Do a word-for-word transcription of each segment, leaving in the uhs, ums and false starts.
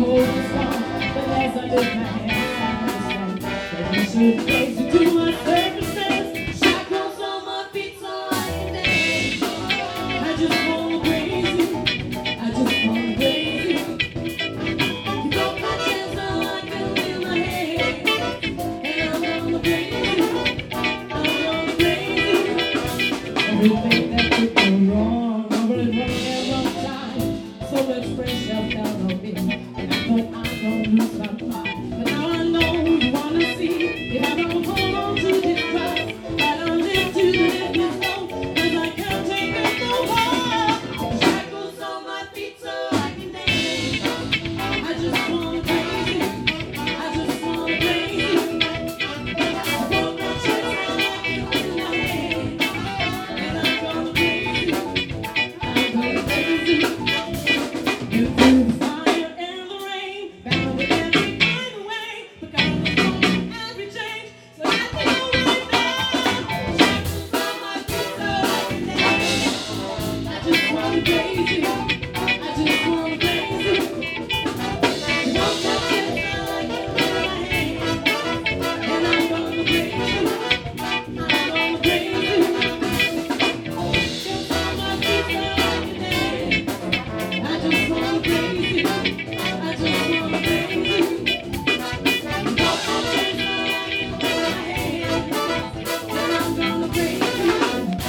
hold this one, but as I lift my hand, I understand that you should face it to my circumstance. Shackles on my feet so I can dance. I just wanna praise you. I just wanna praise you. You broke my chance so I can lift my head, and I'm gonna praise you. I'm gonna praise you. Everything that could go wrong, over and wrong at wrong time. So much pressure down on me, and I thought I don't lose my mind. But now I know you wanna see if I don't hold on to this cross, I don't live to live this low, 'cause I can't take it no more. Shackles on my feet so I can dance. I just wanna praise you. I just wanna praise you. I broke my chains now I can hold my head, and I'm gonna praise you. I'm gonna praise you. You through the fire and the rain, battle with every kind of way, because I'm on every change, so I feel right now. Shackles on my feet so I can dance. I just wanna praise you. I just wanna praise you. You broke my chains now I can hold my hand, and I'm gonna praise you. I'm gonna praise you. Shackles on my feet so I can dance. I just wanna praise you. I just wanna praise you. You broke my chains so I can hold my hand, and I'm gonna praise you.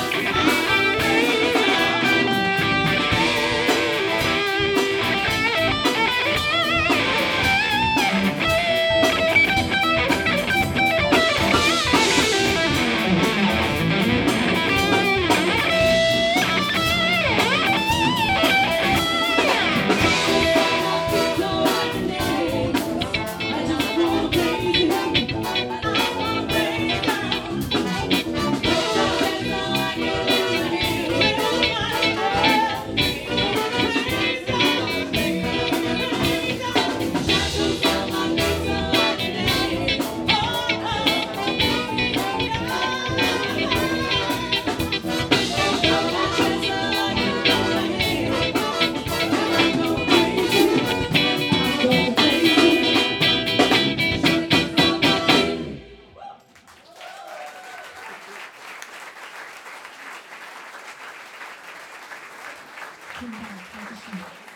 So I can dance. I just wanna praise you. I wanna praise you. Broke my chains so I can hold my hand, and I'm gonna praise you. Shackles on my feet so I can dance. Oh, broke my chains so I can hold my hand, and I'm gonna praise you. I'm gonna praise you. Shackles on my feet. Thank you.